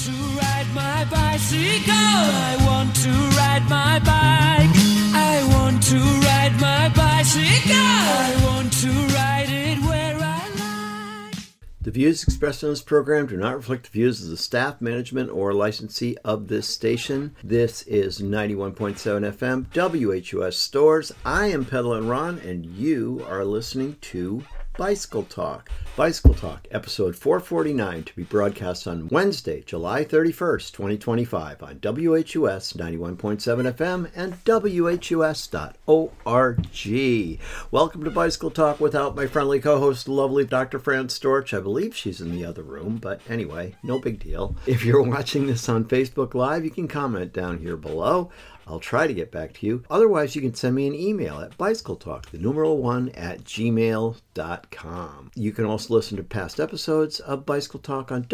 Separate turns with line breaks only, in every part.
to ride my bicycle. I want to ride my bike. I want to ride my bicycle. I want to ride it where I like.
The views expressed on this program do not reflect the views of the staff, management, or licensee of this station. This is 91.7 FM, WHUS Stores. I am Peddler Ron, and you are listening to Bicycle Talk. Bicycle Talk, episode 449, to be broadcast on Wednesday, July 31st, 2025 on WHUS 91.7 FM and WHUS.org. Welcome to Bicycle Talk without my friendly co-host, the lovely Dr. Fran Storch. I believe she's in the other room, but anyway, no big deal. If you're watching this on Facebook Live, you can comment down here below. I'll try to get back to you. Otherwise, you can send me an email at bicycletalk1@gmail.com. You can also listen to past episodes of Bicycle Talk on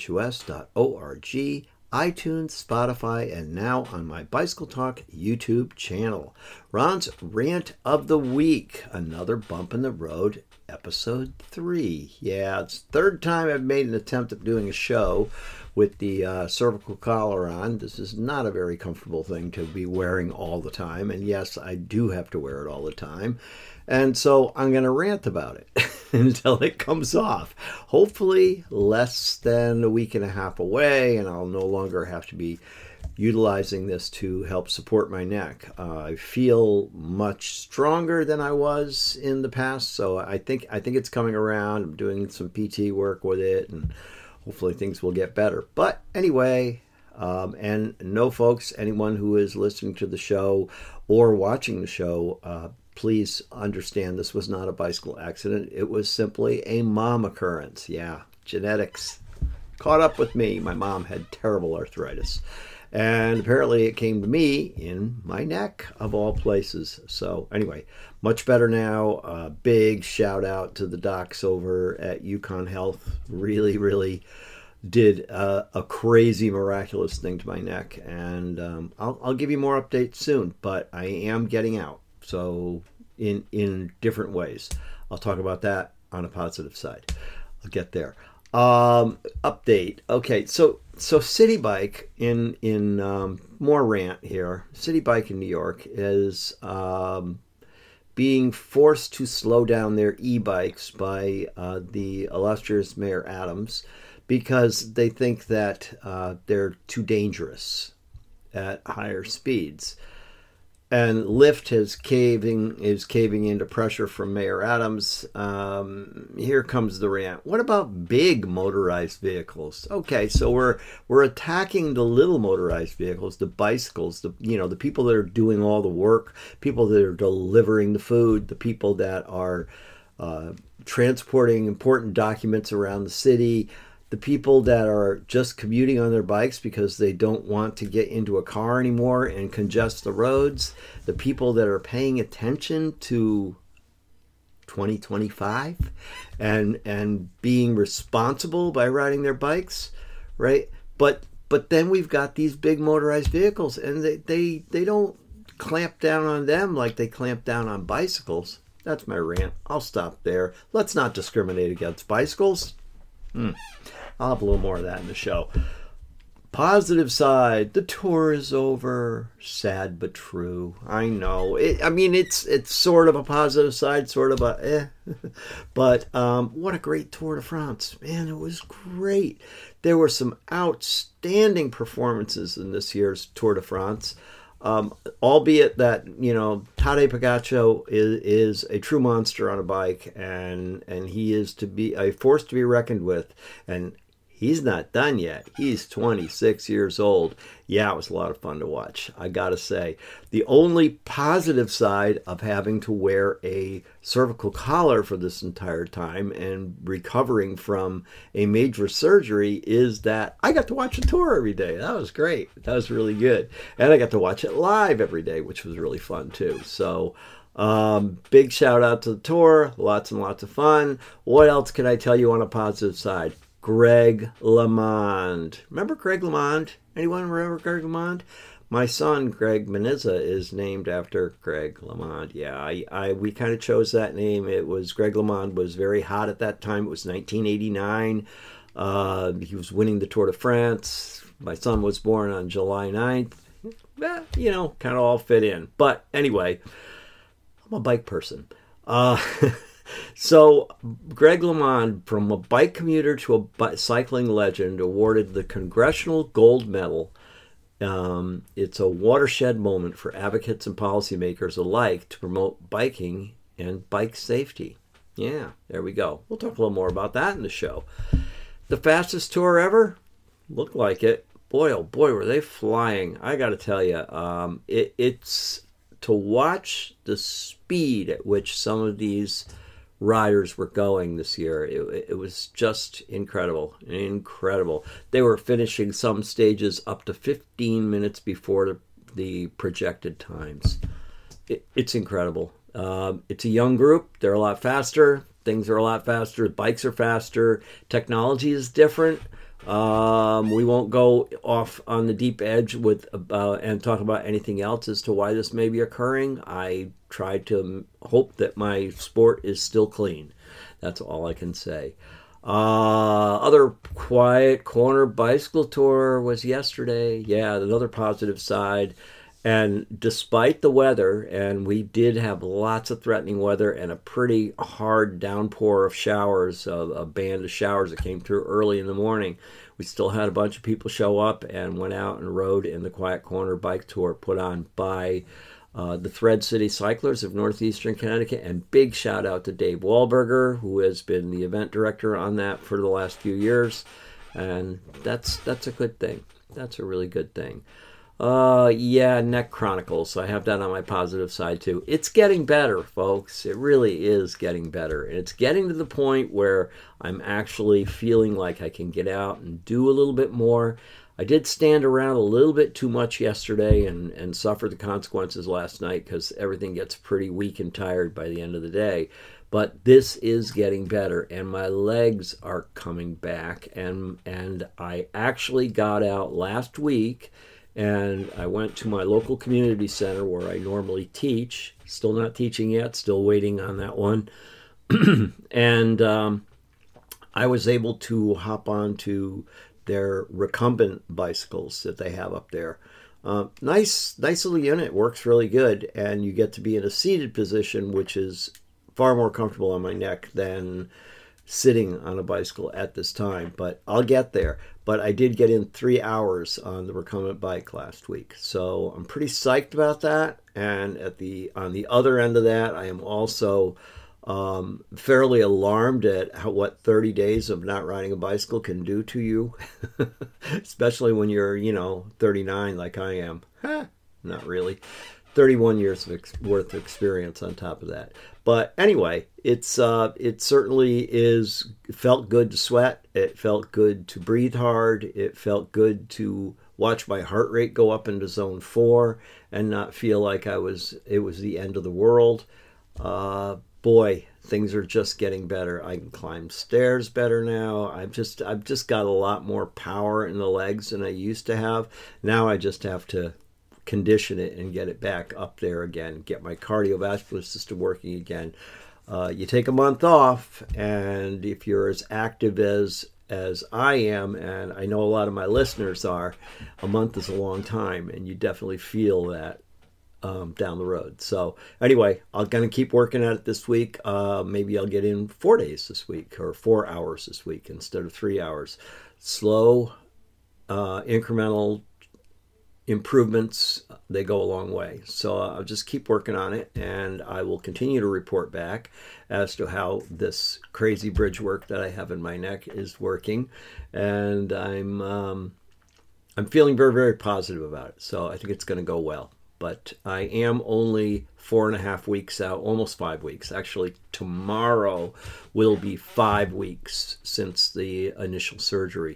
WHUS.org, iTunes, Spotify, and now on my Bicycle Talk YouTube channel. Ron's Rant of the Week, another bump in the road, episode 3. Yeah, it's the third time I've made an attempt at doing a show with the cervical collar on. This is not a very comfortable thing to be wearing all the time. And yes, I do have to wear it all the time. And so I'm going to rant about it until it comes off. Hopefully less than a week and a half away, and I'll no longer have to be utilizing this to help support my neck. I feel much stronger than I was in the past, so I think it's coming around. I'm doing some PT work with it, and hopefully things will get better. But anyway, and no, folks, anyone who is listening to the show or watching the show, please understand this was not a bicycle accident. It was simply a mom occurrence. Yeah, genetics caught up with me. My mom had terrible arthritis. And apparently it came to me in my neck, of all places. So anyway, much better now. Big shout out to the docs over at Yukon Health. Really did a crazy, miraculous thing to my neck. And I'll give you more updates soon, but I am getting out. So in different ways. I'll talk about that on a positive side. I'll get there. Update. Okay, so City Bike in more rant here. City Bike in New York is being forced to slow down their e-bikes by the illustrious Mayor Adams because they think that they're too dangerous at higher speeds. And Lyft is caving into pressure from Mayor Adams. Here comes the rant. What about big motorized vehicles? Okay, so we're attacking the little motorized vehicles, the bicycles, the people that are doing all the work, people that are delivering the food, the people that are transporting important documents around the city, the people that are just commuting on their bikes because they don't want to get into a car anymore and congest the roads, the people that are paying attention to 2025 and being responsible by riding their bikes, right? But then we've got these big motorized vehicles, and they don't clamp down on them like they clamp down on bicycles. That's my rant. I'll stop there. Let's not discriminate against bicycles. I'll have a little more of that in the show. Positive side, the tour is over. Sad but true. I know. It's sort of a positive side, sort of a But what a great Tour de France. Man, it was great. There were some outstanding performances in this year's Tour de France. Albeit that, Tadej Pogacar is a true monster on a bike, and he is to be a force to be reckoned with. And he's not done yet. He's 26 years old. Yeah, it was a lot of fun to watch, I gotta say. The only positive side of having to wear a cervical collar for this entire time and recovering from a major surgery is that I got to watch a tour every day. That was great. That was really good. And I got to watch it live every day, which was really fun too. So big shout out to the tour. Lots and lots of fun. What else can I tell you on a positive side? Greg LeMond. Remember Greg LeMond? Anyone remember Greg LeMond? My son, Greg Menizza, is named after Greg LeMond. Yeah, we kind of chose that name. It was Greg LeMond was very hot at that time. It was 1989. He was winning the Tour de France. My son was born on July 9th. Kind of all fit in. But anyway, I'm a bike person. So Greg LeMond, from a bike commuter to a cycling legend, awarded the Congressional Gold Medal. It's a watershed moment for advocates and policymakers alike to promote biking and bike safety. Yeah, there we go. We'll talk a little more about that in the show. The fastest tour ever? Looked like it. Boy, oh boy, were they flying. I got to tell you, it's to watch the speed at which some of these riders were going this year. It was just incredible. They were finishing some stages up to 15 minutes before the projected times. It's incredible. It's a young group. They're a lot faster. Things are a lot faster. Bikes are faster. Technology is different. We won't go off on the deep edge and talk about anything else as to why this may be occurring. I try to hope that my sport is still clean. That's all I can say. Other quiet corner bicycle tour was yesterday. Yeah, another positive side. And despite the weather, and we did have lots of threatening weather and a pretty hard downpour of showers, a band of showers that came through early in the morning, we still had a bunch of people show up and went out and rode in the Quiet Corner Bike Tour put on by the Thread City Cyclers of Northeastern Connecticut. And big shout out to Dave Wahlberger, who has been the event director on that for the last few years. And that's a good thing. That's a really good thing. Neck Chronicles. I have that on my positive side too. It's getting better, folks. It really is getting better. And it's getting to the point where I'm actually feeling like I can get out and do a little bit more. I did stand around a little bit too much yesterday and suffer the consequences last night because everything gets pretty weak and tired by the end of the day. But this is getting better, and my legs are coming back. And I actually got out last week, and I went to my local community center where I normally teach. Still not teaching yet, still waiting on that one. And I was able to hop onto their recumbent bicycles that they have up there. Nice little unit, works really good, and you get to be in a seated position, which is far more comfortable on my neck than sitting on a bicycle at this time, but I'll get there. But I did get in 3 hours on the recumbent bike last week, so I'm pretty psyched about that. And on the other end of that, I am also fairly alarmed at what 30 days of not riding a bicycle can do to you, especially when you're 39 like I am. Not really. 31 years worth of experience on top of that. But anyway, it certainly felt good to sweat. It felt good to breathe hard. It felt good to watch my heart rate go up into zone 4 and not feel like it was the end of the world. Boy, things are just getting better. I can climb stairs better now. I've just got a lot more power in the legs than I used to have. Now I just have to condition it and get it back up there again, get my cardiovascular system working again. You take a month off, and if you're as active as I am, and I know a lot of my listeners are, a month is a long time, and you definitely feel that down the road. So anyway, I'm going to keep working at it this week. Maybe I'll get in 4 days this week, or 4 hours this week instead of 3 hours. Slow, incremental improvements, they go a long way. So I'll just keep working on it, and I will continue to report back as to how this crazy bridge work that I have in my neck is working. And I'm feeling very, very positive about it. So I think it's going to go well. But I am only 4.5 weeks out, almost 5 weeks. Actually, tomorrow will be 5 weeks since the initial surgery.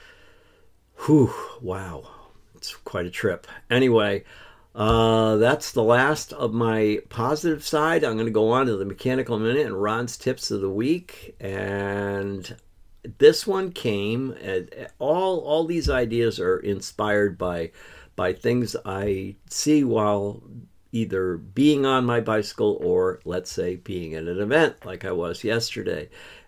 Whew, wow. It's quite a trip. Anyway, that's the last of my positive side. I'm going to go on to the Mechanical Minute and Ron's Tips of the Week. And this one came, all these ideas are inspired by things I see while either being on my bicycle or, let's say, being at an event like I was yesterday.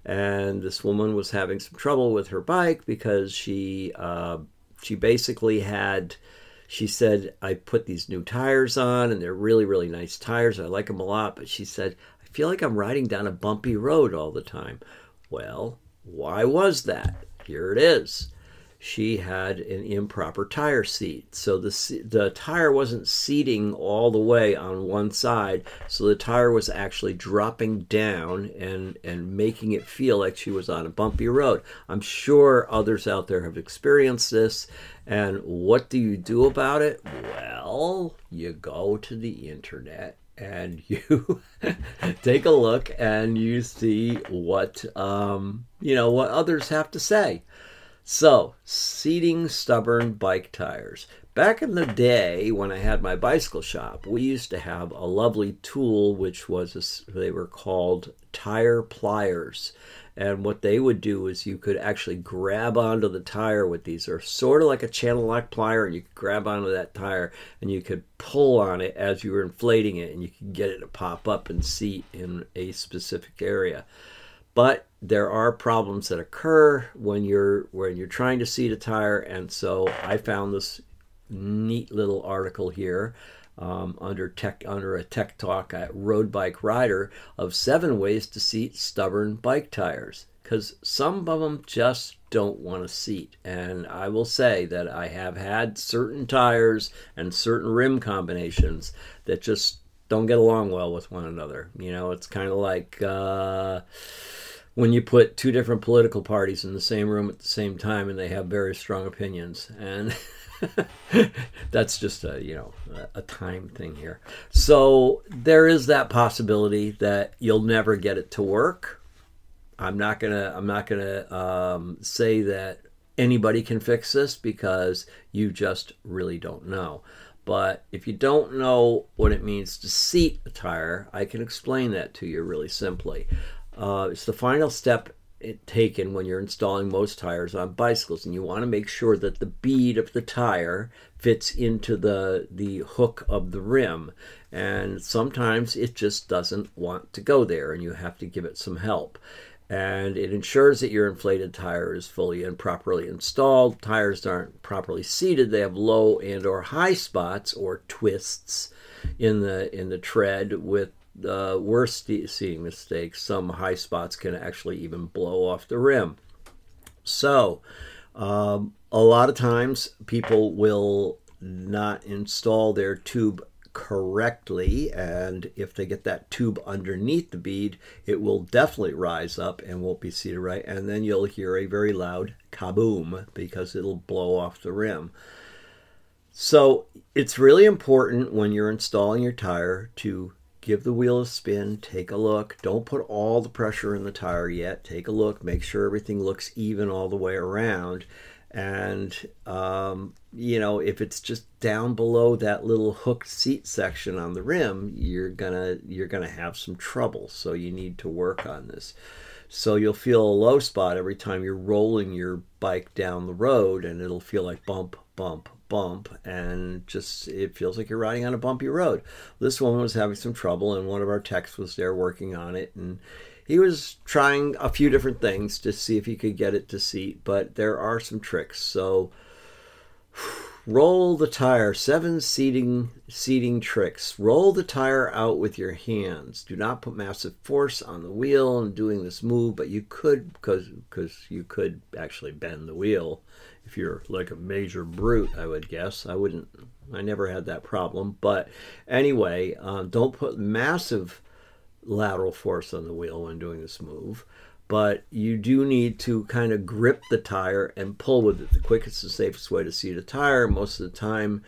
And this woman was having some trouble with her bike because she basically had, she said, I put these new tires on and they're really, really nice tires. I like them a lot. But she said, I feel like I'm riding down a bumpy road all the time. Well, why was that? Here it is. She had an improper tire seat. So the tire wasn't seating all the way on one side. So the tire was actually dropping down and making it feel like she was on a bumpy road. I'm sure others out there have experienced this. And what do you do about it? Well, you go to the internet and you take a look and you see what, what others have to say. So, seating stubborn bike tires. Back in the day when I had my bicycle shop, we used to have a lovely tool which was, they were called tire pliers. And what they would do is you could actually grab onto the tire with these. They're sort of like a channel lock plier, and you could grab onto that tire and you could pull on it as you were inflating it, and you could get it to pop up and seat in a specific area. But there are problems that occur when you're trying to seat a tire, and so I found this neat little article here under a tech talk at Road Bike Rider of 7 ways to seat stubborn bike tires, because some of them just don't want to seat. And I will say that I have had certain tires and certain rim combinations that just don't get along well with one another. It's kind of like when you put 2 different political parties in the same room at the same time and they have very strong opinions, and that's just a time thing here. So there is that possibility that you'll never get it to work. I'm not gonna say that anybody can fix this, because you just really don't know. But if you don't know what it means to seat a tire, I can explain that to you really simply. It's the final step taken when you're installing most tires on bicycles, and you want to make sure that the bead of the tire fits into the hook of the rim, and sometimes it just doesn't want to go there, and you have to give it some help. And it ensures that your inflated tire is fully and properly installed. Tires aren't properly seated. They have low and or high spots or twists in the tread. With worst seating mistakes, some high spots can actually even blow off the rim. So a lot of times people will not install their tube correctly, and if they get that tube underneath the bead, it will definitely rise up and won't be seated right, and then you'll hear a very loud kaboom because it'll blow off the rim. So it's really important when you're installing your tire to give the wheel a spin, take a look. Don't put all the pressure in the tire yet. Take a look, make sure everything looks even all the way around. And, if it's just down below that little hooked seat section on the rim, you're gonna have some trouble. So you need to work on this. So you'll feel a low spot every time you're rolling your bike down the road, and it'll feel like bump, bump, bump, and just it feels like you're riding on a bumpy road. This woman was having some trouble, and one of our techs was there working on it, and he was trying a few different things to see if he could get it to seat, but there are some tricks. So roll the tire. 7 seating tricks. Roll the tire out with your hands. Do not put massive force on the wheel in doing this move, but you could, because you could actually bend the wheel if you're like a major brute, I would guess. I never had that problem. But anyway, don't put massive lateral force on the wheel when doing this move, but you do need to kind of grip the tire and pull with it. The quickest and safest way to seat a tire most of the time,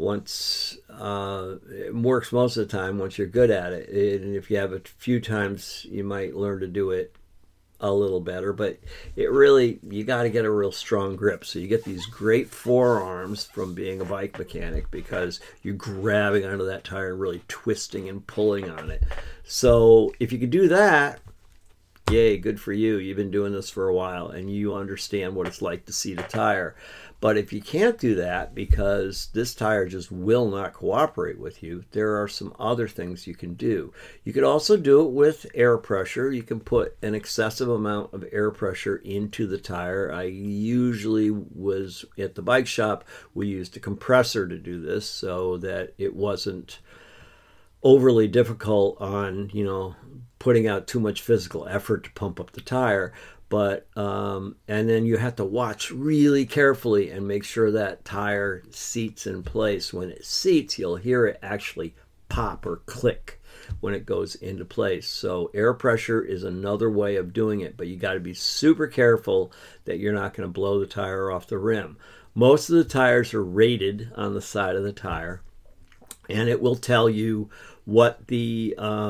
it works most of the time once you're good at it. And if you have a few times, you might learn to do it a little better, but you got to get a real strong grip. So you get these great forearms from being a bike mechanic because you're grabbing onto that tire and really twisting and pulling on it. So if you could do that, Yay, good for you. You've been doing this for a while and you understand what it's like to seat a tire. But if you can't do that because this tire just will not cooperate with you, there are some other things you can do. You could also do it with air pressure. You can put an excessive amount of air pressure into the tire. I usually was at the bike shop, we used a compressor to do this so that it wasn't overly difficult on, putting out too much physical effort to pump up the tire. But and then you have to watch really carefully and make sure that tire seats in place. When it seats, you'll hear it actually pop or click when it goes into place. So air pressure is another way of doing it, but you got to be super careful that you're not going to blow the tire off the rim. Most of the tires are rated on the side of the tire, and it will tell you what the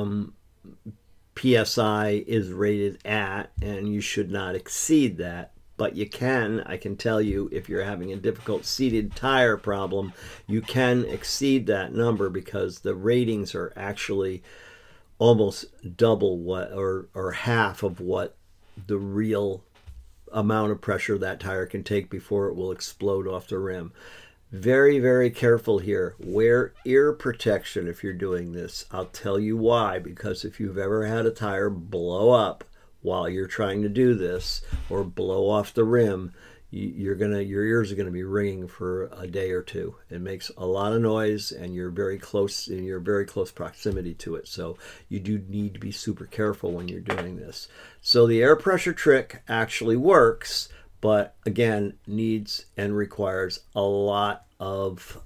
PSI is rated at, and you should not exceed that. But I can tell you, if you're having a difficult seated tire problem, you can exceed that number because the ratings are actually almost double what or half of what the real amount of pressure that tire can take before it will explode off the rim. Very, very careful here. Wear ear protection if you're doing this. I'll tell you why, because if you've ever had a tire blow up while you're trying to do this or blow off the rim, your ears are going to be ringing for a day or two. It makes a lot of noise and you're very close proximity to it. So you do need to be super careful when you're doing this. So the air pressure trick actually works, but again, needs and requires a lot of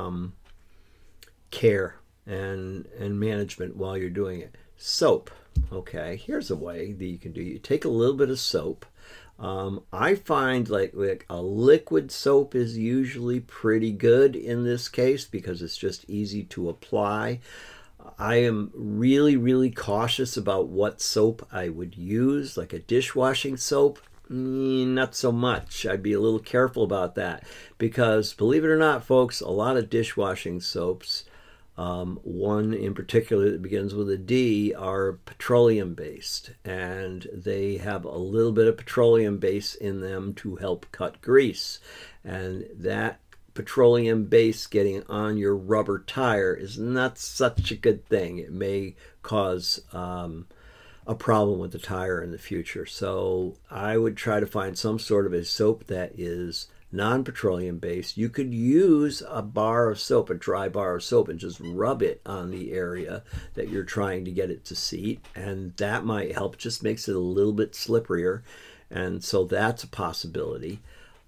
care and management while you're doing it. Soap. Okay, here's a way that you can do. You take a little bit of soap. I find like a liquid soap is usually pretty good in this case because it's just easy to apply. I am really, really cautious about what soap I would use, like a dishwashing soap. Not so much. I'd be a little careful about that because, believe it or not, folks, a lot of dishwashing soaps, one in particular that begins with a D, are petroleum based, and they have a little bit of petroleum base in them to help cut grease, and that petroleum base getting on your rubber tire is not such a good thing. It may cause a problem with the tire in the future. So I would try to find some sort of a soap that is non-petroleum based. You could use a bar of soap, a dry bar of soap, and just rub it on the area that you're trying to get it to seat, and that might help. Just makes it a little bit slipperier, and so that's a possibility.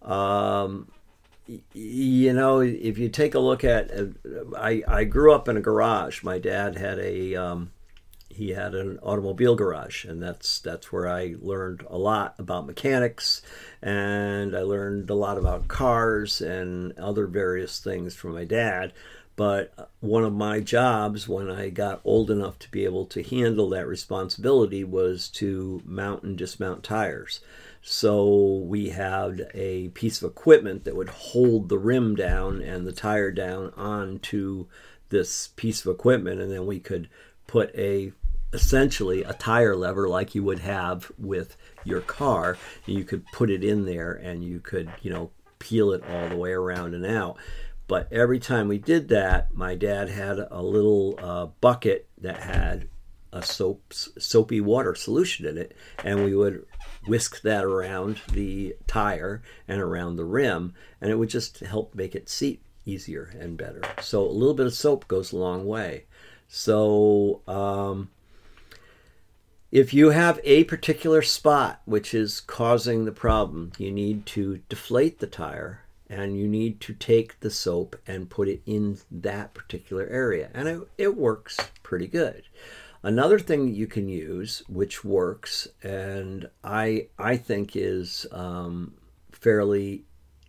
If you take a look at, I grew up in a garage. My dad had he had an automobile garage, and that's where I learned a lot about mechanics, and I learned a lot about cars and other various things from my dad. But one of my jobs when I got old enough to be able to handle that responsibility was to mount and dismount tires. So we had a piece of equipment that would hold the rim down and the tire down onto this piece of equipment, and then we could put essentially a tire lever like you would have with your car. You could put it in there and you could, peel it all the way around and out. But every time we did that, my dad had a little bucket that had a soapy water solution in it, and we would whisk that around the tire and around the rim, and it would just help make it seat easier and better. So a little bit of soap goes a long way. So if you have a particular spot which is causing the problem, you need to deflate the tire and you need to take the soap and put it in that particular area. And it works pretty good. Another thing that you can use, which works, and I think is a fairly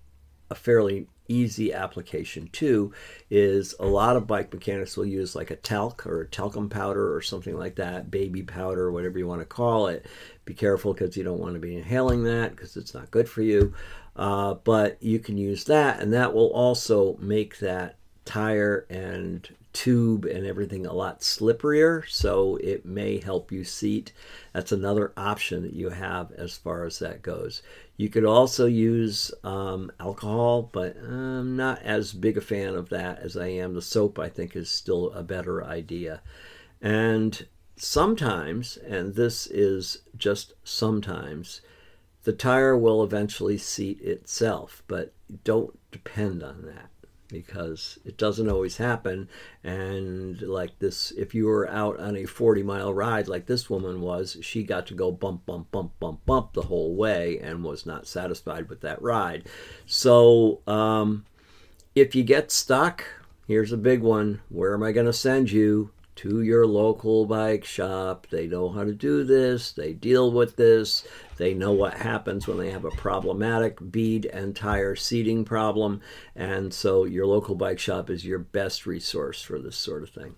easy application too, is a lot of bike mechanics will use like a talc or a talcum powder or something like that, baby powder, whatever you want to call it. Be careful because you don't want to be inhaling that because it's not good for you. But you can use that, and that will also make that tire and tube and everything a lot slipperier, so it may help you seat. That's another option that you have as far as that goes. You could also use alcohol, but I'm not as big a fan of that as I am. The soap, I think, is still a better idea. And sometimes, and this is just sometimes, the tire will eventually seat itself, but don't depend on that, because it doesn't always happen. And like this, if you were out on a 40-mile ride like this woman was, she got to go bump, bump, bump, bump, bump the whole way and was not satisfied with that ride. So if you get stuck, here's a big one. Where am I going to send you? To your local bike shop. They know how to do this. They deal with this. They know what happens when they have a problematic bead and tire seating problem. And so your local bike shop is your best resource for this sort of thing.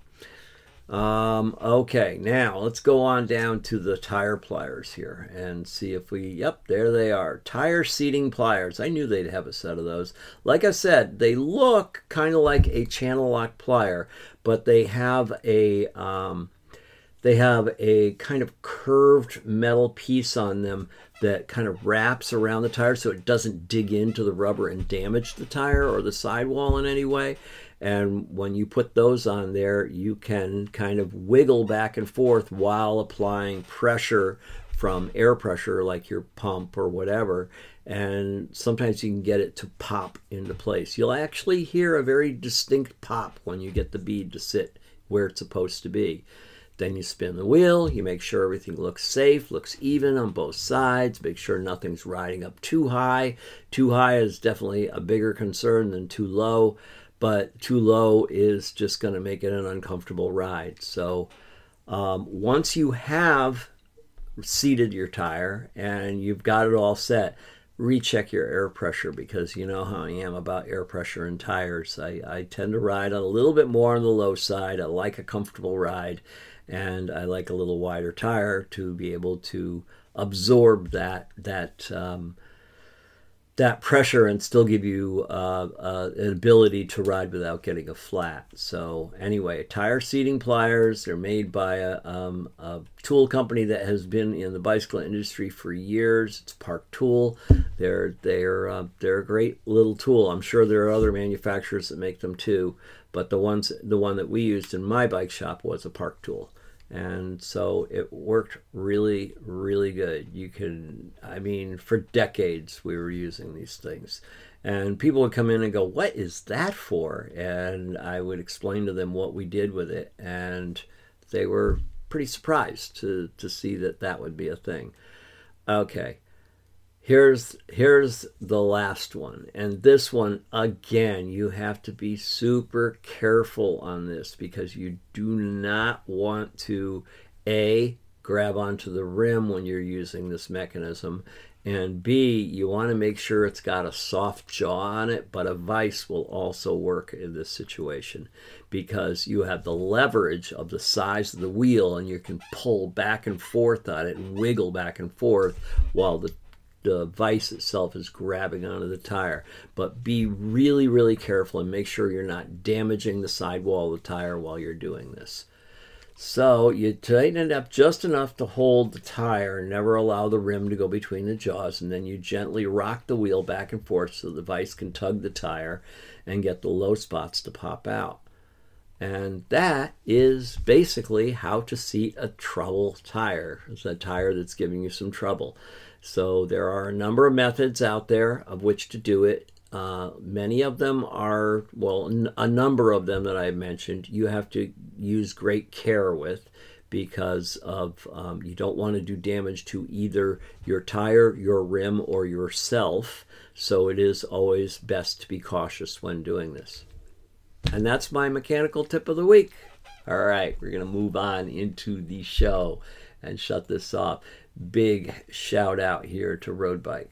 Okay, now let's go on down to the tire pliers here and see if we, yep, there they are. Tire seating pliers. I knew they'd have a set of those. Like I said, they look kind of like a channel lock plier, but they have a kind of curved metal piece on them that kind of wraps around the tire so it doesn't dig into the rubber and damage the tire or the sidewall in any way. And when you put those on there, you can kind of wiggle back and forth while applying pressure from air pressure, like your pump or whatever. And sometimes you can get it to pop into place. You'll actually hear a very distinct pop when you get the bead to sit where it's supposed to be. Then you spin the wheel, you make sure everything looks safe, looks even on both sides, make sure nothing's riding up too high. Too high is definitely a bigger concern than too low, but too low is just going to make it an uncomfortable ride. So once you have seated your tire and you've got it all set, recheck your air pressure, because you know how I am about air pressure in tires. I tend to ride a little bit more on the low side. I like a comfortable ride, and I like a little wider tire to be able to absorb that pressure and still give you an ability to ride without getting a flat. So anyway, tire seating pliers, they're made by a tool company that has been in the bicycle industry for years. It's Park Tool. They're a great little tool. I'm sure there are other manufacturers that make them too, but the one that we used in my bike shop was a Park Tool. And so it worked really, really good. For decades we were using these things. And people would come in and go, "What is that for?" And I would explain to them what we did with it. And they were pretty surprised to see that would be a thing. Okay. Here's the last one. And this one, again, you have to be super careful on this, because you do not want to, A, grab onto the rim when you're using this mechanism, and B, you want to make sure it's got a soft jaw on it, but a vise will also work in this situation, because you have the leverage of the size of the wheel, and you can pull back and forth on it and wiggle back and forth while the vise itself is grabbing onto the tire. But be really, really careful and make sure you're not damaging the sidewall of the tire while you're doing this. So you tighten it up just enough to hold the tire and never allow the rim to go between the jaws, and then you gently rock the wheel back and forth so the vise can tug the tire and get the low spots to pop out. And that is basically how to seat a trouble tire. It's a tire that's giving you some trouble. So there are a number of methods out there of which to do it. Many of them are, a number of them that I mentioned, you have to use great care with, because of you don't want to do damage to either your tire, your rim, or yourself. So it is always best to be cautious when doing this. And that's my mechanical tip of the week. All right, we're going to move on into the show and shut this off. Big shout out here to Road Bike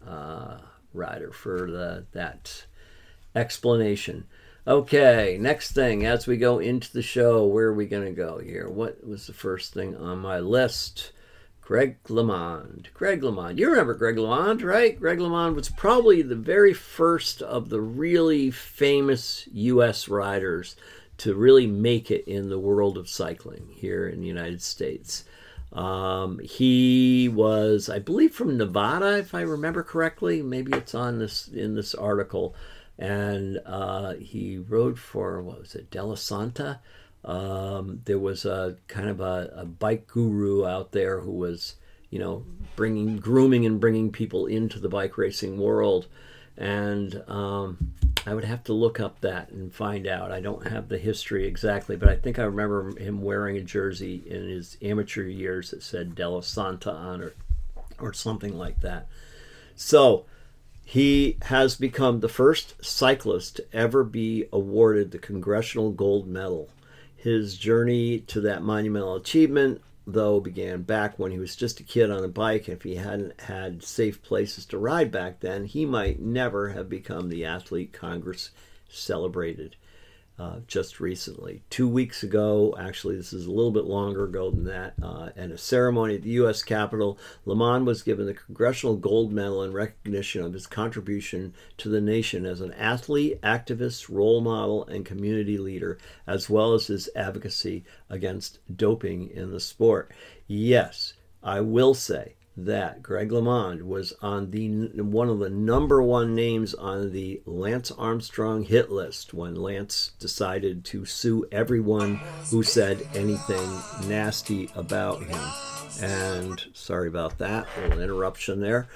Rider for that explanation. Okay, next thing, as we go into the show, where are we going to go here? What was the first thing on my list? Greg LeMond. Greg LeMond. You remember Greg LeMond, right? Greg LeMond was probably the very first of the really famous U.S. riders to really make it in the world of cycling here in the United States. He was, I believe, from Nevada, if I remember correctly. Maybe it's on this in this article. And he rode for, what was it, Della Santa? There was a kind of a bike guru out there who was, grooming and bringing people into the bike racing world. And I would have to look up that and find out. I don't have the history exactly, but I think I remember him wearing a jersey in his amateur years that said Della Santa on it or something like that. So he has become the first cyclist to ever be awarded the Congressional Gold Medal. His journey to that monumental achievement, though, began back when he was just a kid on a bike. If he hadn't had safe places to ride back then, he might never have become the athlete Congress celebrated just recently. 2 weeks ago, actually this is a little bit longer ago than that, at a ceremony at the U.S. Capitol, Lamond was given the Congressional Gold Medal in recognition of his contribution to the nation as an athlete, activist, role model, and community leader, as well as his advocacy against doping in the sport. Yes, I will say that Greg LeMond was on one of the number one names on the Lance Armstrong hit list when Lance decided to sue everyone who said anything nasty about him. And sorry about that, a little interruption there.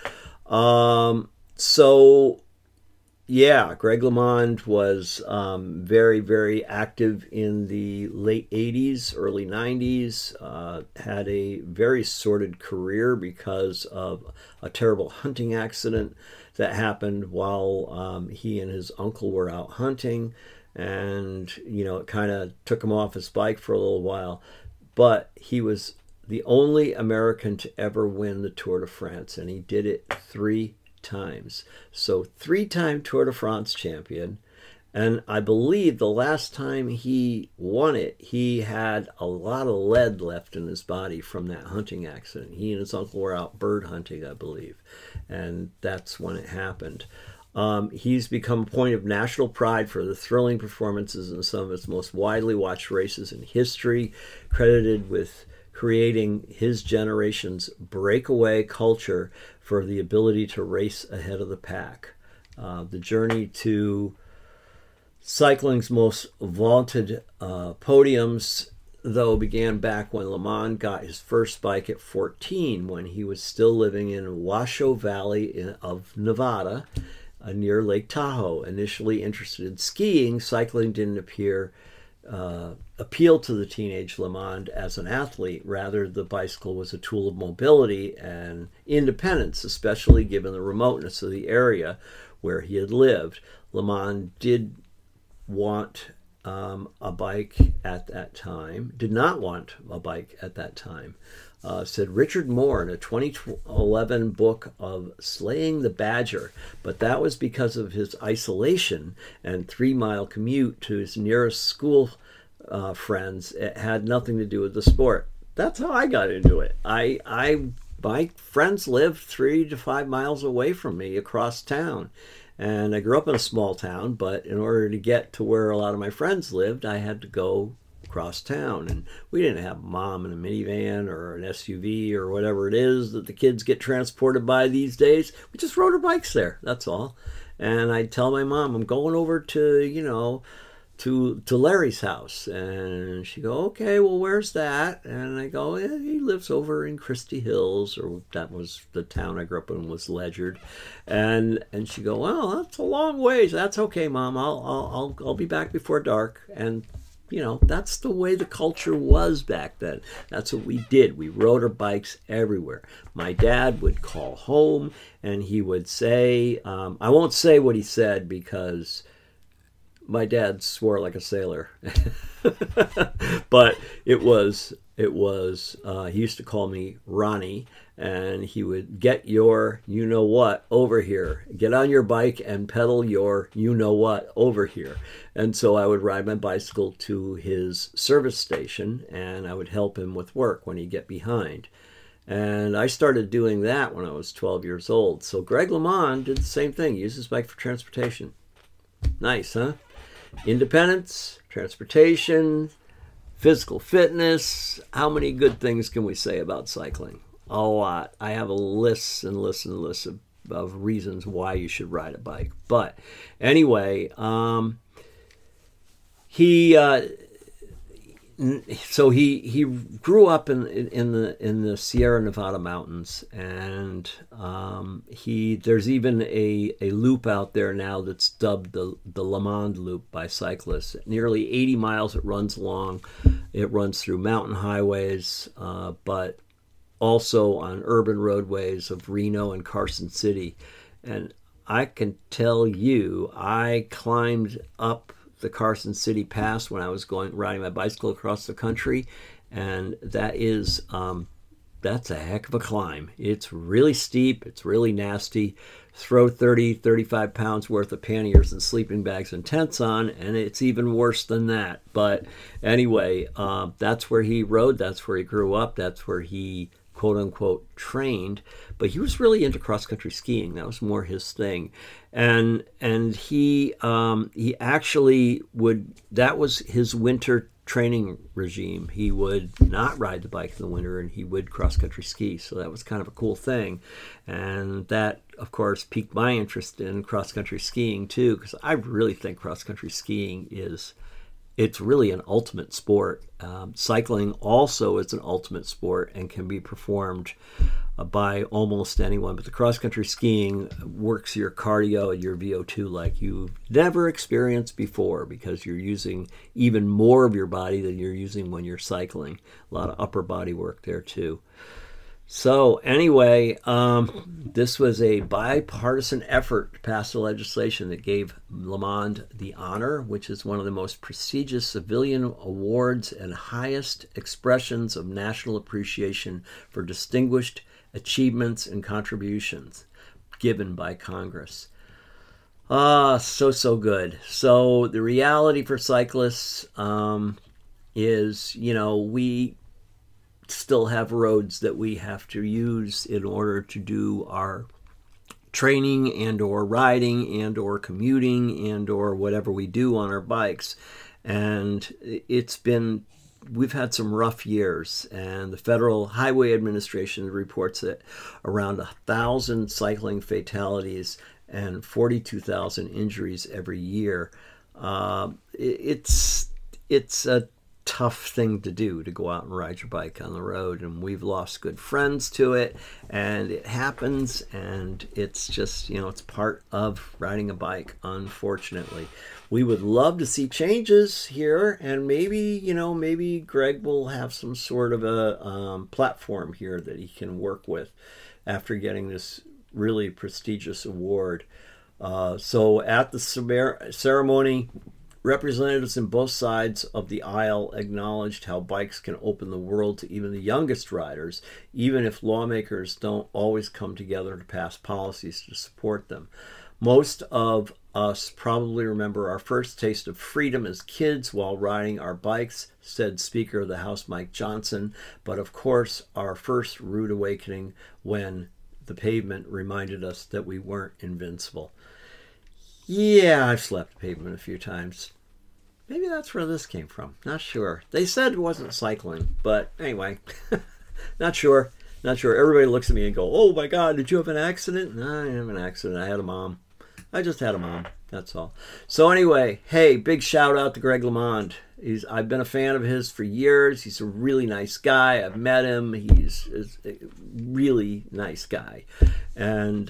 Yeah, Greg LeMond was very, very active in the late 80s, early 90s, had a very sordid career because of a terrible hunting accident that happened while he and his uncle were out hunting. And, it kind of took him off his bike for a little while. But he was the only American to ever win the Tour de France, and he did it 3 times. So 3-time Tour de France champion, and I believe the last time he won it, he had a lot of lead left in his body from that hunting accident. He and his uncle were out bird hunting, I believe, and that's when it happened. He's become a point of national pride for the thrilling performances in some of his most widely watched races in history, credited with creating his generation's breakaway culture for the ability to race ahead of the pack. The journey to cycling's most vaunted podiums, though, began back when LeMond got his first bike at 14, when he was still living in Washoe Valley of Nevada, near Lake Tahoe. Initially interested in skiing, cycling didn't appeal to the teenage LeMond as an athlete. Rather, the bicycle was a tool of mobility and independence, especially given the remoteness of the area where he had lived. LeMond did want a bike at that time, did not want a bike at that time, said Richard Moore in a 2011 book of Slaying the Badger, but that was because of his isolation and 3-mile commute to his nearest school friends. It had nothing to do with the sport. That's how I got into it. My friends lived 3 to 5 miles away from me across town. And I grew up in a small town, but in order to get to where a lot of my friends lived, I had to go across town. And we didn't have mom in a minivan or an SUV or whatever it is that the kids get transported by these days. We just rode our bikes there, that's all. And I'd tell my mom, I'm going over to, to Larry's house. And she'd go, okay, well, where's that? And I go, he lives over in Christie Hills, or that was the town I grew up in, was Ledyard. And she'd go, well, that's a long ways. That's okay, Mom. I'll be back before dark. And that's the way the culture was back then. That's what we did. We rode our bikes everywhere. My dad would call home and he would say, I won't say what he said because my dad swore like a sailor. But he used to call me Ronnie, and he would get your you-know-what over here. Get on your bike and pedal your you-know-what over here. And so I would ride my bicycle to his service station, and I would help him with work when he'd get behind. And I started doing that when I was 12 years old. So Greg LeMond did the same thing, used his bike for transportation. Nice, huh? Independence, transportation, physical fitness. How many good things can we say about cycling? A lot. I have a list and list and list of reasons why you should ride a bike. But anyway, he grew up in the Sierra Nevada mountains, and there's even a loop out there now that's dubbed the Le Mans Loop by cyclists. Nearly 80 miles it runs long. It runs through mountain highways, but also on urban roadways of Reno and Carson City. And I can tell you, I climbed up the Carson City Pass when I was riding my bicycle across the country, and that's a heck of a climb. It's really steep, it's really nasty. Throw 35 pounds worth of panniers and sleeping bags and tents on, and it's even worse than that. But anyway, that's where he rode, that's where he grew up, that's where he quote unquote trained, but he was really into cross-country skiing. That was more his thing. And he actually that was his winter training regime. He would not ride the bike in the winter, and he would cross-country ski. So that was kind of a cool thing. And that, of course, piqued my interest in cross-country skiing too, because I really think cross-country skiing it's really an ultimate sport. Cycling also is an ultimate sport and can be performed by almost anyone. But the cross-country skiing works your cardio and your VO2 like you've never experienced before, because you're using even more of your body than you're using when you're cycling. A lot of upper body work there too. So anyway, this was a bipartisan effort to pass the legislation that gave Le Mans the honor, which is one of the most prestigious civilian awards and highest expressions of national appreciation for distinguished achievements and contributions given by Congress. So good. So the reality for cyclists is, we still have roads that we have to use in order to do our training and or riding and or commuting and or whatever we do on our bikes. And we've had some rough years, and the Federal Highway Administration reports that around 1,000 cycling fatalities and 42,000 injuries every year. It's a tough thing to do, to go out and ride your bike on the road, and we've lost good friends to it, and it happens, and it's just, it's part of riding a bike, unfortunately. We would love to see changes here, and maybe Greg will have some sort of a platform here that he can work with after getting this really prestigious award. So at the ceremony, representatives on both sides of the aisle acknowledged how bikes can open the world to even the youngest riders, even if lawmakers don't always come together to pass policies to support them. Most of us probably remember our first taste of freedom as kids while riding our bikes, said Speaker of the House Mike Johnson, but of course our first rude awakening when the pavement reminded us that we weren't invincible. Yeah, I've slapped the pavement a few times. Maybe that's where this came from. Not sure. They said it wasn't cycling, but anyway, not sure. Everybody looks at me and go, "Oh my God, did you have an accident?" No, I didn't have an accident. I had a mom. I just had a mom. That's all. So anyway, hey, big shout out to Greg LeMond. I've been a fan of his for years. He's a really nice guy. I've met him. He's a really nice guy. And,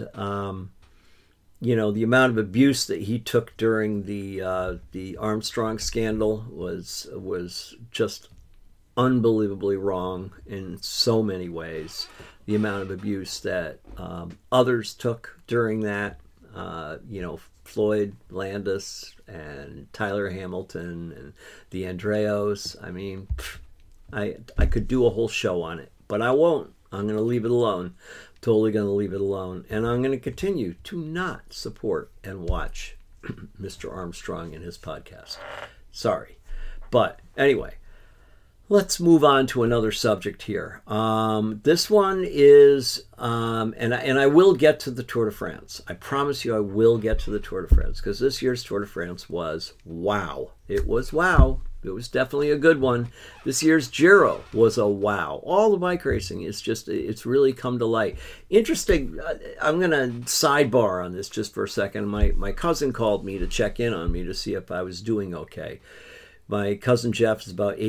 the amount of abuse that he took during the Armstrong scandal was just unbelievably wrong in so many ways. The amount of abuse that others took during that, Floyd Landis and Tyler Hamilton and the Andreos. I mean, I could do a whole show on it, but I won't. I'm going to leave it alone. Totally going to leave it alone. And I'm going to continue to not support and watch Mr. Armstrong and his podcast. Sorry. But anyway, Let's move on to another subject here. This one is, and I will get to the Tour de France. I promise you I will get to the Tour de France, because this year's Tour de France was wow. It was wow. It was definitely a good one. This year's Giro was a wow. All the bike racing is just, it's really come to light. Interesting, I'm going to sidebar on this just for a second. My cousin called me to check in on me to see if I was doing okay. My cousin Jeff is about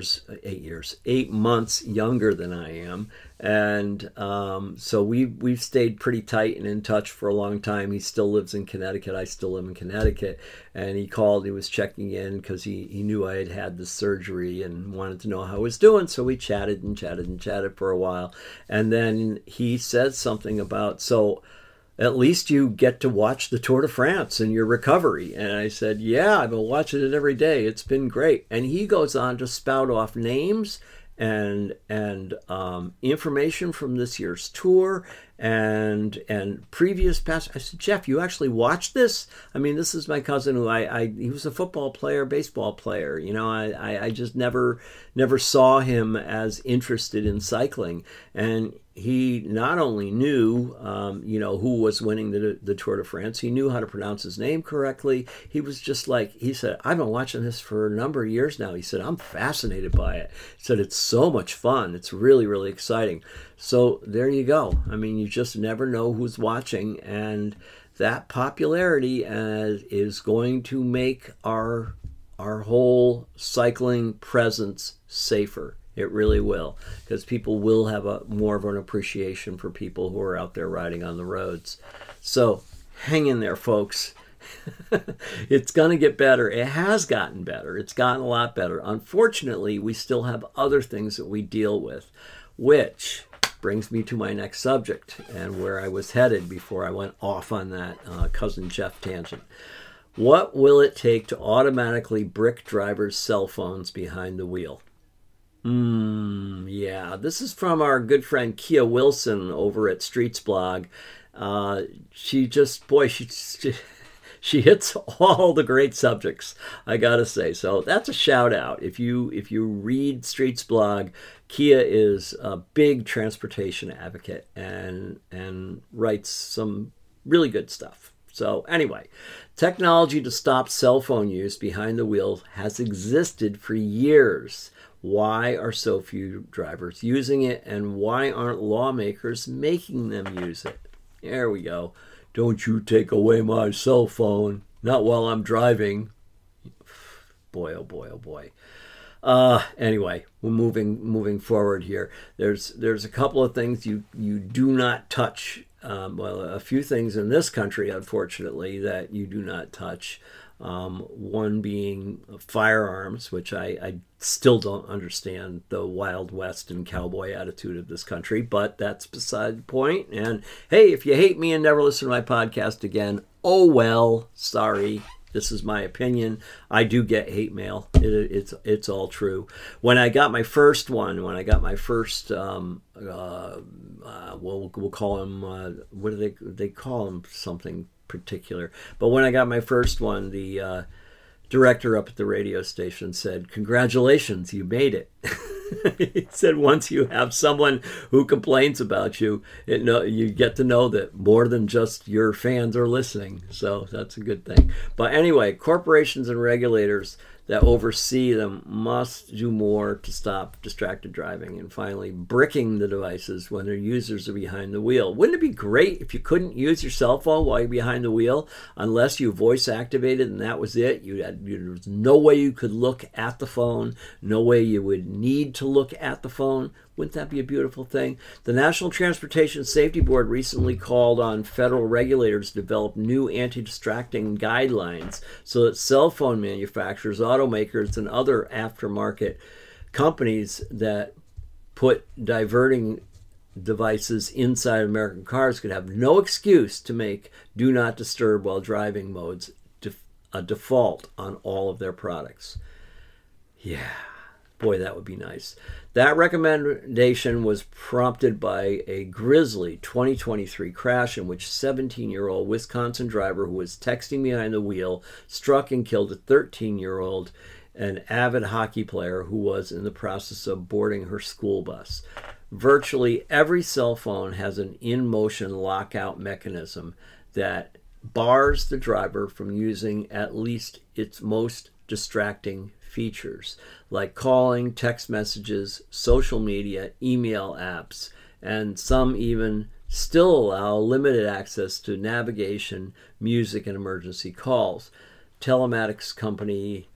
8 months younger than I am. And so we've stayed pretty tight and in touch for a long time. He still lives in Connecticut. I still live in Connecticut. And he called, he was checking in because he knew I had had the surgery and wanted to know how I was doing. So we chatted for a while. And then he said something about, so at least you get to watch the Tour de France in your recovery. And I said, yeah, I've been watching it every day. It's been great. And he goes on to spout off names and information from this year's tour and previous past. I said, Jeff, you actually watched this? I mean, this is my cousin who he was a football player, baseball player. You know, I just never saw him as interested in cycling. And he not only knew, who was winning the Tour de France, he knew how to pronounce his name correctly. He was just like, he said, I've been watching this for a number of years now. He said, I'm fascinated by it. He said, it's so much fun. It's really, really exciting. So there you go. I mean, you just never know who's watching. And that popularity is going to make our whole cycling presence safer. It really will, because people will have more of an appreciation for people who are out there riding on the roads. So hang in there, folks. It's going to get better. It has gotten better. It's gotten a lot better. Unfortunately, we still have other things that we deal with, which brings me to my next subject and where I was headed before I went off on that Cousin Jeff tangent. What will it take to automatically brick drivers' cell phones behind the wheel? Yeah, this is from our good friend Kia Wilson over at Streets Blog. She hits all the great subjects, I gotta say. So that's a shout out. If you read Streets Blog, Kia is a big transportation advocate and writes some really good stuff. So anyway, technology to stop cell phone use behind the wheel has existed for years. Why are so few drivers using it, and why aren't lawmakers making them use it? There we go. Don't you take away my cell phone. Not while I'm driving. Boy, oh boy, oh boy. Anyway, we're moving forward here. There's a couple of things you do not touch. A few things in this country, unfortunately, that you do not touch. One being firearms, which I still don't understand the Wild West and cowboy attitude of this country, but that's beside the point. And hey, if you hate me and never listen to my podcast again, oh well, sorry. This is my opinion. I do get hate mail. It's all true. When I got my first one, we'll call him, what do they call him? Something particular. But when I got my first one, the director up at the radio station said, "Congratulations, you made it." He said, once you have someone who complains about you, you get to know that more than just your fans are listening. So that's a good thing. But anyway, corporations and regulators that oversee them must do more to stop distracted driving and finally bricking the devices when their users are behind the wheel. Wouldn't it be great if you couldn't use your cell phone while you're behind the wheel unless you voice activated and that was it? There was no way you could look at the phone, no way you would need to look at the phone. Wouldn't that be a beautiful thing? The National Transportation Safety Board recently called on federal regulators to develop new anti-distracting guidelines so that cell phone manufacturers, automakers, and other aftermarket companies that put diverting devices inside American cars could have no excuse to make do not disturb while driving modes a default on all of their products. Yeah. Boy, that would be nice. That recommendation was prompted by a grisly 2023 crash in which a 17-year-old Wisconsin driver who was texting behind the wheel struck and killed a 13-year-old an avid hockey player who was in the process of boarding her school bus. Virtually every cell phone has an in-motion lockout mechanism that bars the driver from using at least its most distracting features, like calling, text messages, social media, email apps, and some even still allow limited access to navigation, music, and emergency calls. Telematics companies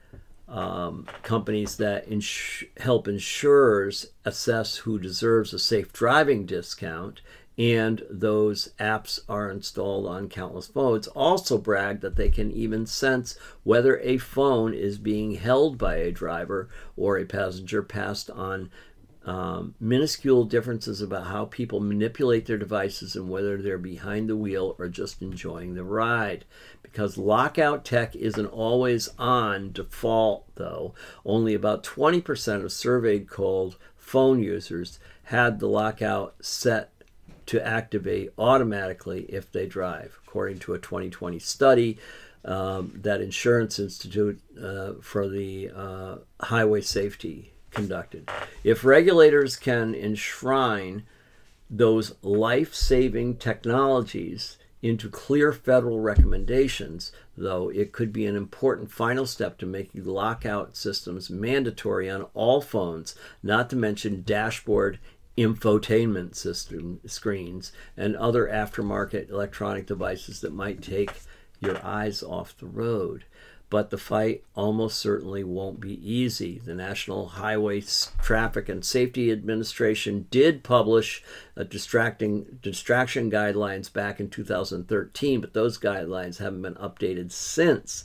that help insurers assess who deserves a safe driving discount, and those apps are installed on countless phones, also brag that they can even sense whether a phone is being held by a driver or a passenger, passed on minuscule differences about how people manipulate their devices and whether they're behind the wheel or just enjoying the ride. Because lockout tech isn't always on default, though, only about 20% of surveyed cold phone users had the lockout set to activate automatically if they drive, according to a 2020 study that Insurance Institute for the Highway Safety conducted. If regulators can enshrine those life-saving technologies into clear federal recommendations, though, it could be an important final step to making lockout systems mandatory on all phones, not to mention dashboard infotainment system screens and other aftermarket electronic devices that might take your eyes off the road. But the fight almost certainly won't be easy. The National Highway Traffic and Safety Administration did publish a distraction guidelines back in 2013, but those guidelines haven't been updated since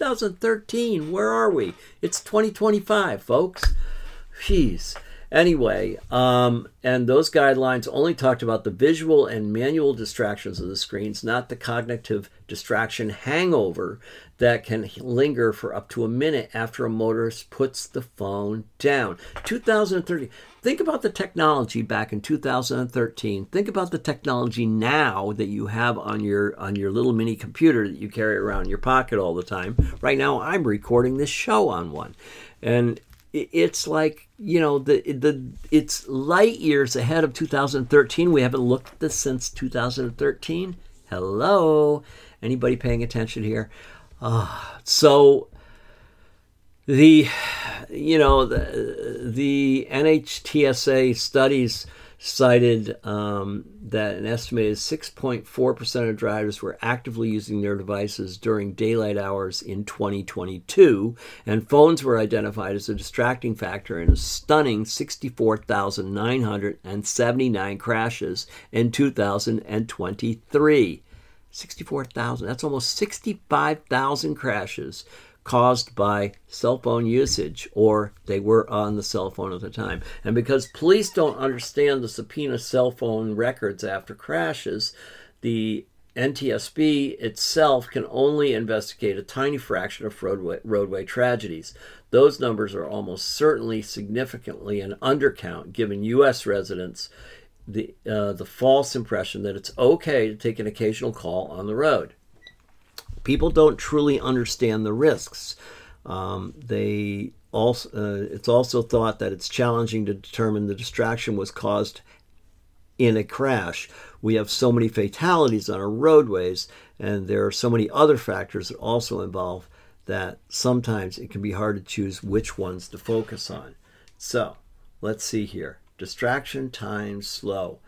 2013. Where are we? It's 2025, folks. Jeez. Anyway, and those guidelines only talked about the visual and manual distractions of the screens, not the cognitive distraction hangover that can linger for up to a minute after a motorist puts the phone down. 2013. Think about the technology back in 2013. Think about the technology now that you have on your little mini computer that you carry around in your pocket all the time. Right now, I'm recording this show on one, and it's like, it's light years ahead of 2013. We haven't looked at this since 2013. Hello, anybody paying attention here? So the NHTSA studies cited that an estimated 6.4% of drivers were actively using their devices during daylight hours in 2022, and phones were identified as a distracting factor in a stunning 64,979 crashes in 2023. 64,000. That's almost 65,000 crashes caused by cell phone usage, or they were on the cell phone at the time. And because police don't understand the subpoena cell phone records after crashes, the NTSB itself can only investigate a tiny fraction of roadway tragedies. Those numbers are almost certainly significantly an undercount, given U.S. residents the false impression that it's okay to take an occasional call on the road. People don't truly understand the risks. It's also thought that it's challenging to determine the distraction was caused in a crash. We have so many fatalities on our roadways, and there are so many other factors that also involve that sometimes it can be hard to choose which ones to focus on. So, let's see here. Distraction times slow.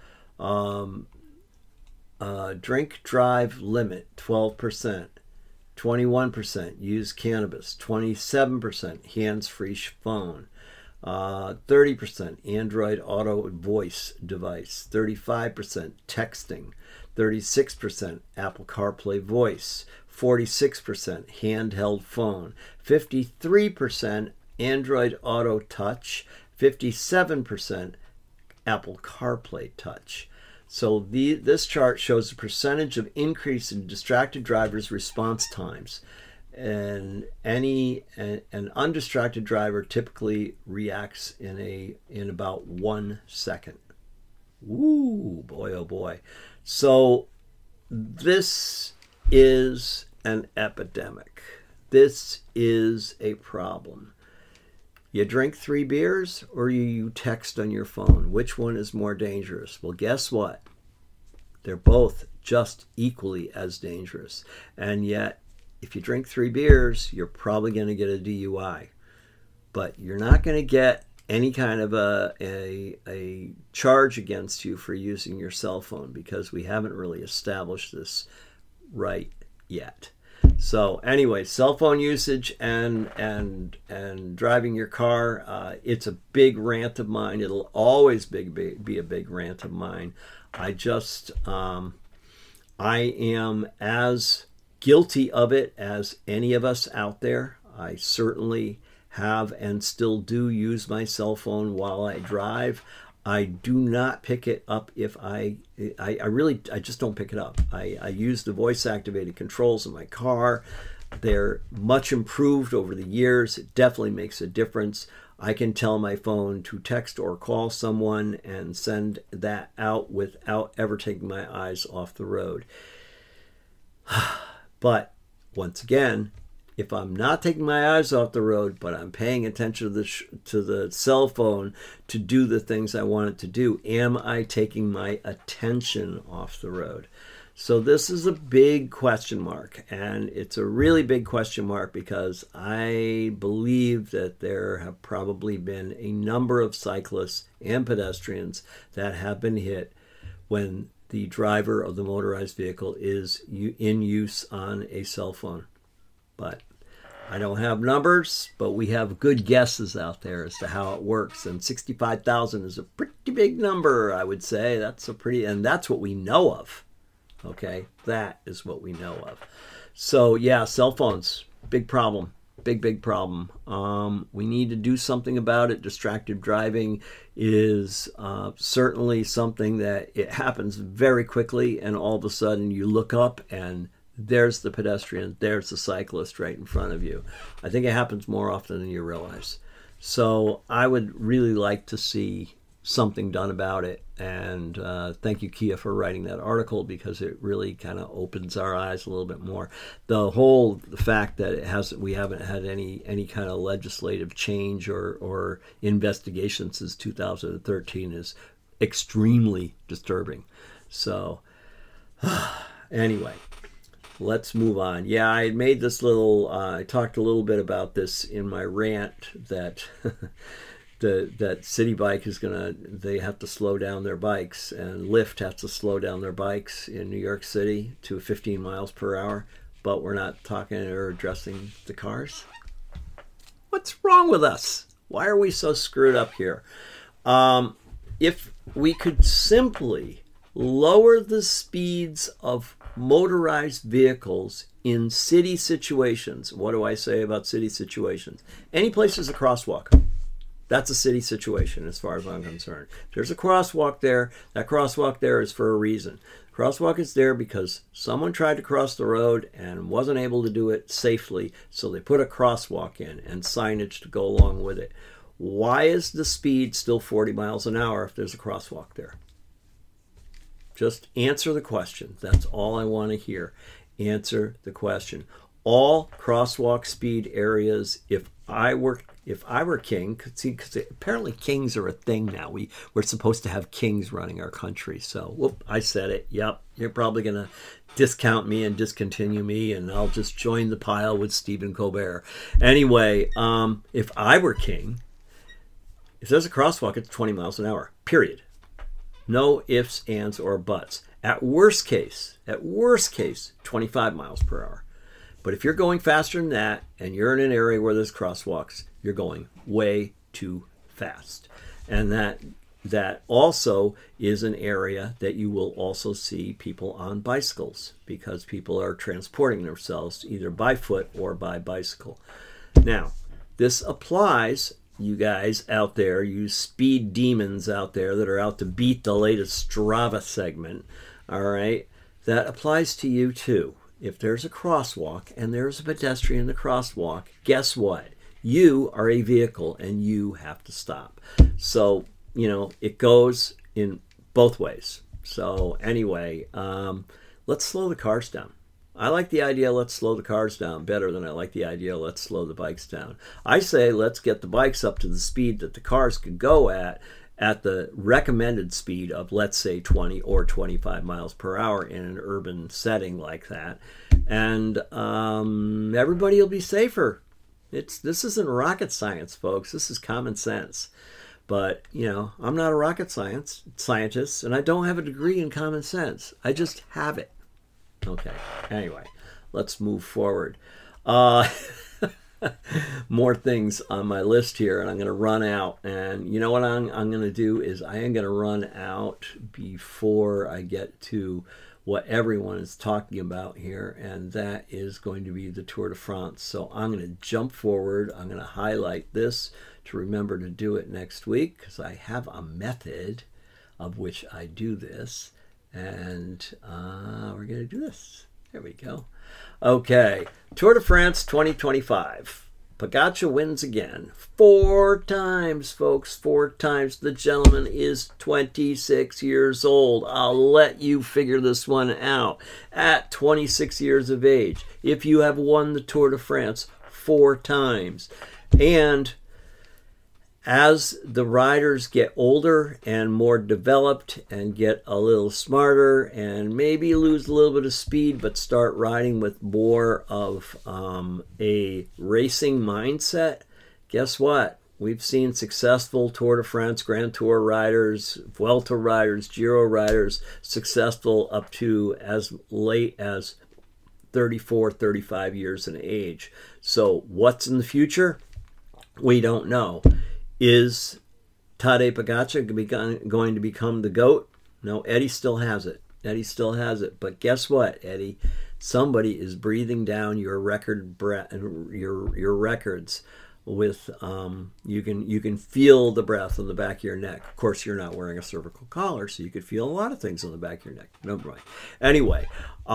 Drink drive limit 12%. 21% use cannabis, 27% hands-free phone, 30% Android Auto voice device, 35% texting, 36% Apple CarPlay voice, 46% handheld phone, 53% Android Auto touch, 57% Apple CarPlay touch. So this chart shows the percentage of increase in distracted drivers' response times. And an undistracted driver typically reacts in about 1 second. Ooh, boy, oh boy. So this is an epidemic. This is a problem. You drink 3 beers or you text on your phone? Which one is more dangerous? Well, guess what? They're both just equally as dangerous. And yet, if you drink 3 beers, you're probably going to get a DUI. But you're not going to get any kind of a charge against you for using your cell phone, because we haven't really established this right yet. So anyway, cell phone usage and driving your car, it's a big rant of mine. It'll always be a big rant of mine. I am as guilty of it as any of us out there. I certainly have and still do use my cell phone while I drive. I do not pick it up if I just don't pick it up. I use the voice activated controls in my car. They're much improved over the years. It definitely makes a difference. I can tell my phone to text or call someone and send that out without ever taking my eyes off the road. But once again, if I'm not taking my eyes off the road, but I'm paying attention to the cell phone to do the things I want it to do, am I taking my attention off the road? So this is a big question mark, and it's a really big question mark because I believe that there have probably been a number of cyclists and pedestrians that have been hit when the driver of the motorized vehicle is in use on a cell phone. But I don't have numbers, but we have good guesses out there as to how it works. And 65,000 is a pretty big number, I would say. And that's what we know of. Okay, that is what we know of. So yeah, cell phones, big problem. Big problem. We need to do something about it. Distracted driving is certainly something that it happens very quickly, and all of a sudden you look up and there's the pedestrian, there's the cyclist right in front of you. I think it happens more often than you realize. So I would really like to see something done about it. And thank you, Kia, for writing that article, because it really kind of opens our eyes a little bit more. The fact that we haven't had any kind of legislative change or investigation since 2013 is extremely disturbing. So anyway, let's move on. Yeah, I made this I talked a little bit about this in my rant that that City Bike they have to slow down their bikes, and Lyft has to slow down their bikes in New York City to 15 miles per hour, but we're not talking or addressing the cars. What's wrong with us? Why are we so screwed up here? If we could simply lower the speeds of motorized vehicles in city situations. What do I say about city situations? Any place there's a crosswalk. That's a city situation as far as I'm concerned. There's a crosswalk there. That crosswalk there is for a reason. Crosswalk is there because someone tried to cross the road and wasn't able to do it safely, so they put a crosswalk in and signage to go along with it. Why is the speed still 40 miles an hour if there's a crosswalk there? Just answer the question. That's all I want to hear. Answer the question. All crosswalk speed areas, if I were king, because apparently kings are a thing now. We're supposed to have kings running our country. So, I said it. Yep, you're probably going to discount me and discontinue me, and I'll just join the pile with Stephen Colbert. Anyway, if I were king, if there's a crosswalk, it's 20 miles an hour, period. No ifs, ands, or buts. At worst case, 25 miles per hour. But if you're going faster than that, and you're in an area where there's crosswalks, you're going way too fast. And that also is an area that you will also see people on bicycles, because people are transporting themselves either by foot or by bicycle. Now, this applies, you guys out there, you speed demons out there that are out to beat the latest Strava segment, all right, that applies to you too. If there's a crosswalk and there's a pedestrian in the crosswalk, guess what? You are a vehicle and you have to stop. So, it goes in both ways. So anyway, let's slow the cars down. I like the idea, let's slow the cars down better than I like the idea, let's slow the bikes down. I say, let's get the bikes up to the speed that the cars could go at the recommended speed of, let's say, 20 or 25 miles per hour in an urban setting like that. And everybody will be safer. This isn't rocket science, folks. This is common sense. But, I'm not a rocket scientist, and I don't have a degree in common sense. I just have it. Okay, anyway, let's move forward. More things on my list here, and I'm going to run out. And you know what I'm going to do is I am going to run out before I get to what everyone is talking about here, and that is going to be the Tour de France. So I'm going to jump forward. I'm going to highlight this to remember to do it next week, because I have a method of which I do this, and we're going to do this. There we go. Okay, Tour de France 2025. Pogačar wins again. 4 times, folks, 4 times. The gentleman is 26 years old. I'll let you figure this one out. At 26 years of age, if you have won the Tour de France 4 times. And as the riders get older and more developed and get a little smarter and maybe lose a little bit of speed but start riding with more of a racing mindset, guess what? We've seen successful Tour de France, Grand Tour riders, Vuelta riders, Giro riders successful up to as late as 34, 35 years in age. So what's in the future? We don't know. Is Tadej Pogačar going to become the GOAT? No, Eddie still has it. Eddie still has it. But guess what, Eddie? Somebody is breathing down your your records with you can feel the breath on the back of your neck. Of course, you're not wearing a cervical collar, so you could feel a lot of things on the back of your neck. No, right. Anyway,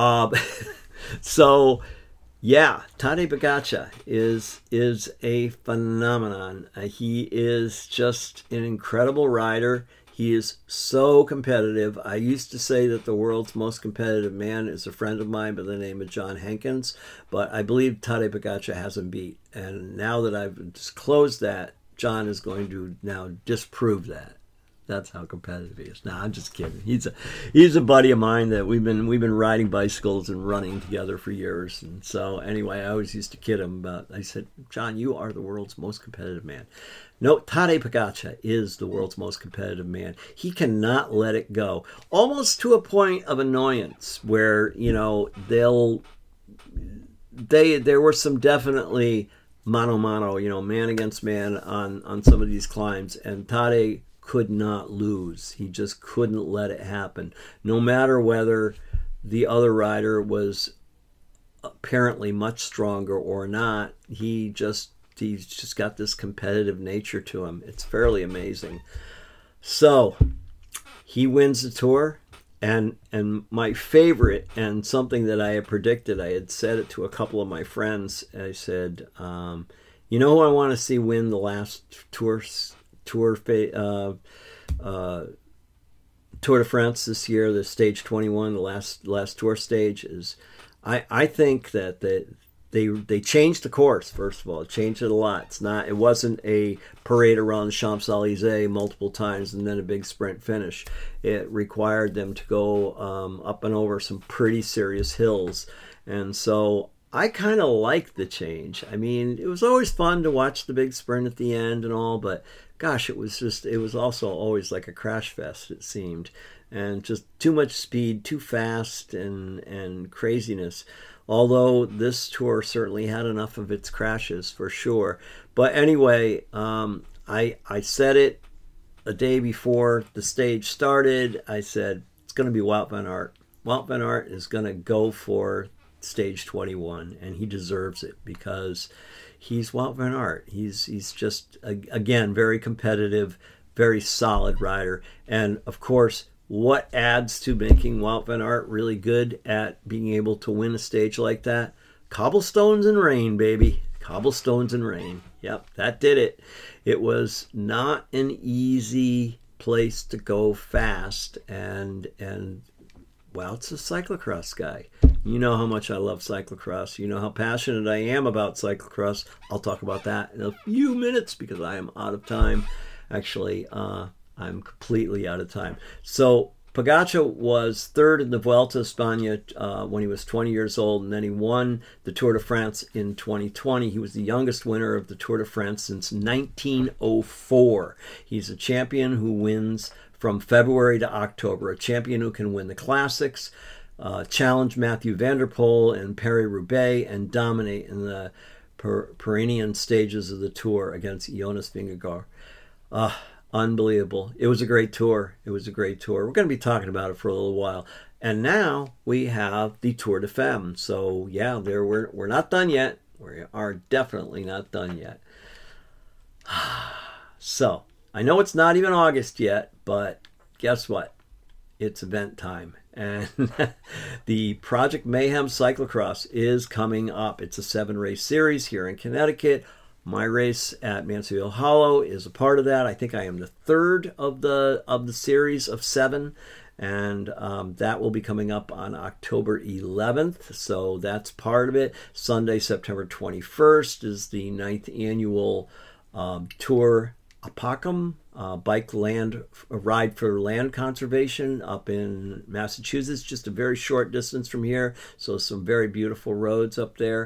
so. Yeah, Tadej Pogačar is a phenomenon. He is just an incredible rider. He is so competitive. I used to say that the world's most competitive man is a friend of mine by the name of John Hankins, but I believe Tadej Pogačar has him beat. And now that I've disclosed that, John is going to now disprove that. That's how competitive he is. No, I'm just kidding. He's a buddy of mine that we've been riding bicycles and running together for years. And so anyway, I always used to kid him about. I said, John, you are the world's most competitive man. No, Tadej Pogačar is the world's most competitive man. He cannot let it go, almost to a point of annoyance where there were some definitely mano a mano, man against man on some of these climbs, and Tadej could not lose. He just couldn't let it happen. No matter whether the other rider was apparently much stronger or not, he's just got this competitive nature to him. It's fairly amazing. So he wins the Tour, and my favorite, and something that I had predicted, I had said it to a couple of my friends. I said, you know who I want to see win the last Tour de France this year, the stage 21, the last tour stage, is I think that they changed the course. First of all, it changed it a lot. It wasn't a parade around the Champs-Élysées multiple times and then a big sprint finish. It required them to go up and over some pretty serious hills, and so I kind of like the change. I mean, it was always fun to watch the big sprint at the end and all, but gosh, it was also always like a crash fest, it seemed. And just too much speed, too fast, and craziness. Although this tour certainly had enough of its crashes, for sure. But anyway, I said it a day before the stage started. I said, it's going to be Wout van Aert. Wout van Aert is going to go for stage 21, and he deserves it because he's Wout van Aert. He's just, again, very competitive, very solid rider. And, of course, what adds to making Wout van Aert really good at being able to win a stage like that? Cobblestones and rain, baby. Cobblestones and rain. Yep, that did it. It was not an easy place to go fast, and Wout's a cyclocross guy. You know how much I love cyclocross. You know how passionate I am about cyclocross. I'll talk about that in a few minutes because I am out of time. Actually, I'm completely out of time. So Pogacar was third in the Vuelta a España when he was 20 years old, and then he won the Tour de France in 2020. He was the youngest winner of the Tour de France since 1904. He's a champion who wins from February to October, a champion who can win the classics, challenge Mathieu van der Poel and Paris-Roubaix, and dominate in the Pyrenean stages of the Tour against Jonas Vingegaard. Unbelievable. It was a great tour. We're going to be talking about it for a little while. And now we have the Tour de Femmes. So, yeah, we're not done yet. We are definitely not done yet. So, I know it's not even August yet, but guess what? It's event time. And the Project Mayhem Cyclocross is coming up. It's a 7-race series here in Connecticut. My race at Mansfield Hollow is a part of that. I think I am the third of the series of 7, and that will be coming up on October 11th. So that's part of it. Sunday, September 21st is the 9th annual Tour Apacum, bike ride for land conservation up in Massachusetts, just a very short distance from here. So some very beautiful roads up there.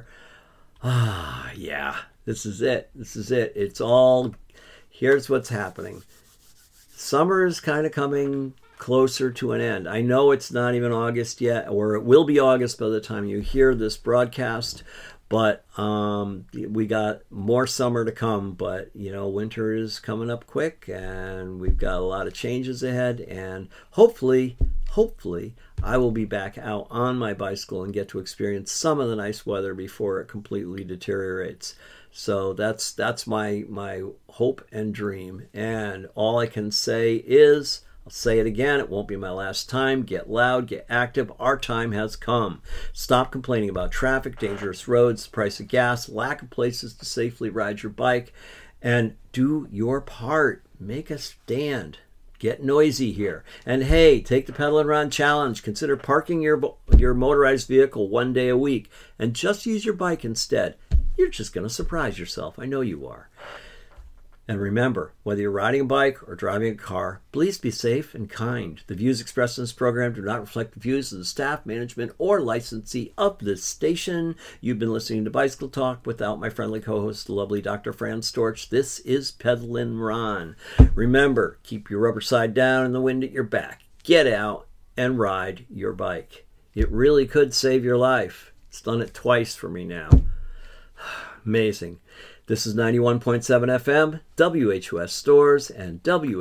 Yeah. This is it. It's all, here's what's happening. Summer is kind of coming closer to an end. I know it's not even August yet, or it will be August by the time you hear this broadcast, but we got more summer to come. But, winter is coming up quick, and we've got a lot of changes ahead, and hopefully, I will be back out on my bicycle and get to experience some of the nice weather before it completely deteriorates. So that's my hope and dream. And all I can say is, I'll say it again, it won't be my last time. Get loud, get active. Our time has come. Stop complaining about traffic, dangerous roads, the price of gas, lack of places to safely ride your bike, and do your part. Make a stand. Get noisy here. And hey, take the Pedal and Run Challenge. Consider parking your motorized vehicle one day a week and just use your bike instead. You're just going to surprise yourself. I know you are. And remember, whether you're riding a bike or driving a car, please be safe and kind. The views expressed in this program do not reflect the views of the staff, management, or licensee of this station. You've been listening to Bicycle Talk without my friendly co-host, the lovely Dr. Fran Storch. This is Pedal and Run. Remember, keep your rubber side down and the wind at your back. Get out and ride your bike. It really could save your life. It's done it twice for me now. Amazing. This is 91.7 FM, WHUS Stores, and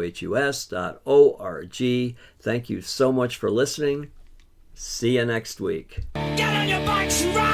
WHUS.org. Thank you so much for listening. See you next week.
Get on your bikes and ride!